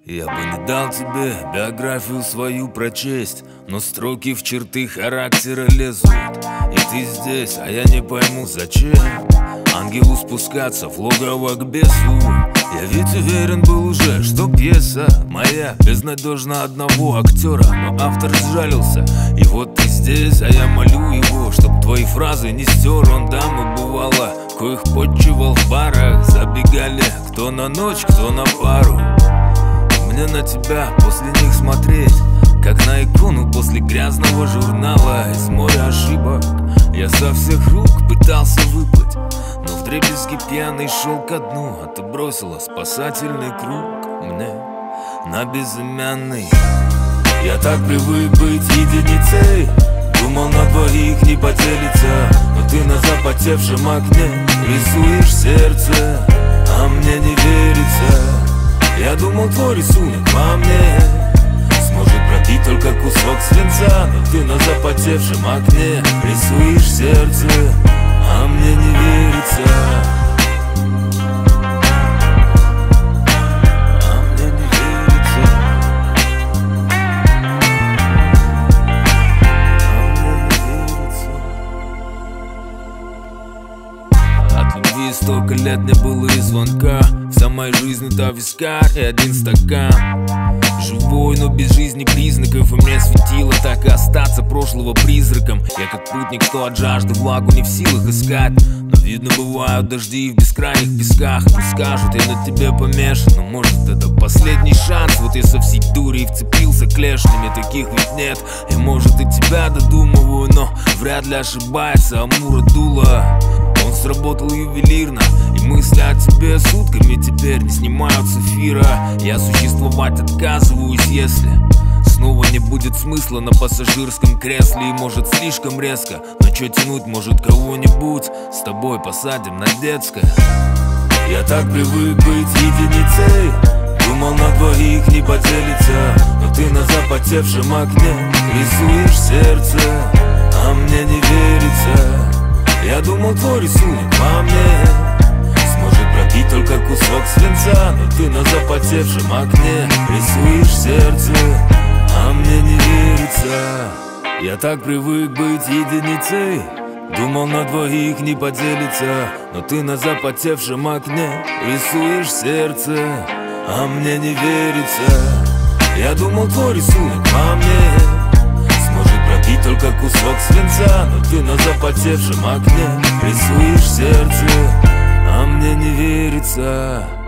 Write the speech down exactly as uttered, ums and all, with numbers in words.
Я бы не дал тебе биографию свою прочесть, но строки в черты характера лезут. И ты здесь, а я не пойму зачем ангелу спускаться в логово к бесу. Я ведь уверен был уже, что пьеса моя безнадежна одного актера, но автор сжалился, и вот ты здесь, а я молю его, чтоб твои фразы не стер он. Дамы бывало, коих подчивал в барах, забегали кто на ночь, кто на пару. Мне на тебя после них смотреть, как на икону после грязного журнала. Из моря ошибок я со всех рук пытался выплыть, но вдребезги пьяный шел ко дну, а ты бросила спасательный круг мне на безымянный. Я так привык быть единицей, думал на двоих не поделиться, но ты на запотевшем окне рисуешь сердце, а мне не верится. Я думал, твой рисунок во мне сможет пробить только кусок свинца, но ты на запотевшем окне рисуешь сердце, а мне не верится. А мне не верится. А мне не верится. От любви столько лет не было и звонка. Вся моя жизнь это вискарь и один стакан. Живой, но без жизни признаков, и мне светило так и остаться прошлого призраком. Я как путник, что от жажды влагу не в силах искать, но видно бывают дожди в бескрайних песках. Пусть скажут, я на тебе помешан, но может это последний шанс. Вот я со всей дури вцепился клешнями, таких ведь нет. И может и тебя додумываю, но вряд ли ошибается Амура дуло. Он сработал ювелирно, и мысли о тебе сутками теперь не снимают с эфира. Я существовать отказываюсь, если снова не будет смысла на пассажирском кресле. И может слишком резко, но чё тянуть, может кого-нибудь с тобой посадим на детское. Я так привык быть единицей, думал на двоих не поделиться, но ты на запотевшем окне рисуешь сердце, а мне не верится. Я думал, твой рисунок во мне сможет пробить только кусок свинца, но ты на запотевшем окне рисуешь сердце, а мне не верится. Я так привык быть единицей, думал на двоих не поделиться, но ты на запотевшем окне рисуешь сердце, а мне не верится. Я думал, твой рисунок во мне пробить только кусок свинца, но ты на запотевшем окне рисуешь сердце, а мне не верится.